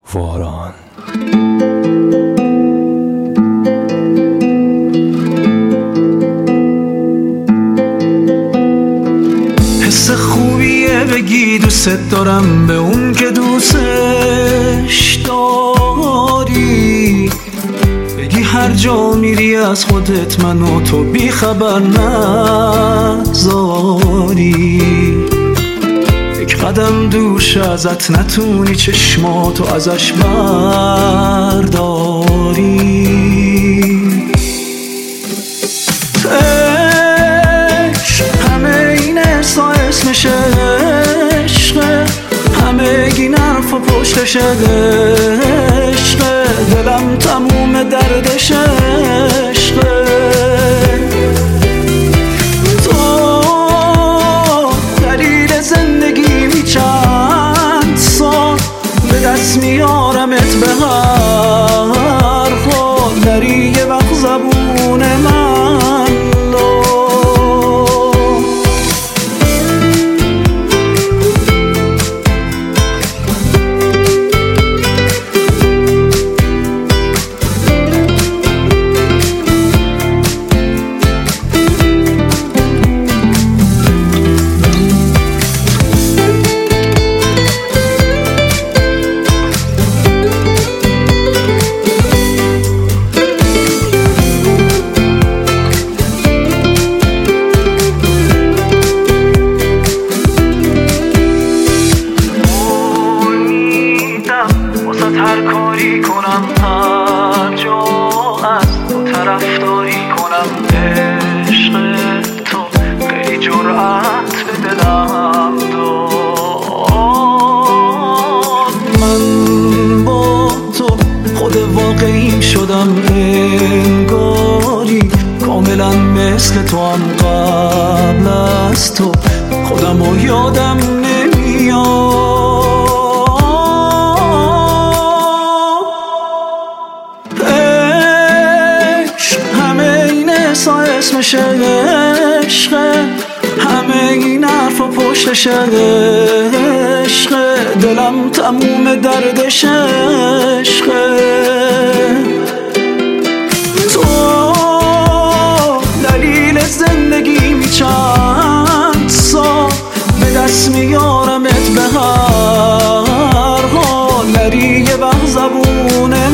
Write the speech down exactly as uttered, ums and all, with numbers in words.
واران. حس خوبیه بگی دوست دارم به اون که دوستش داری، بگی هر جا میری از خودت منو تو بی خبر نذاری، یک قدم دوش ازت نتونی چشماتو ازش برداری. اسمش عشقه، همه گی نرف و پشتش عشقه، دلم تموم دردش عشقه. تو دلیل زندگی می چند سال به دست میارمت به هر حال، داری یه وقت زبون من هر کاری کنم، هر جا از تو طرفداری کنم، عشق تو خیلی جرأت به دلم داد. من با تو خود واقعیم شدم انگاری، کاملا مثل تو هم قبل از تو خودم و یادم نمیاد. اسمش عشقه، همه این حرف و پشتش عشقه، دلم تموم دردش عشقه. تو دلیل زندگی می چند سال به دست میارمت به هر حال، نری یه وقت زبونه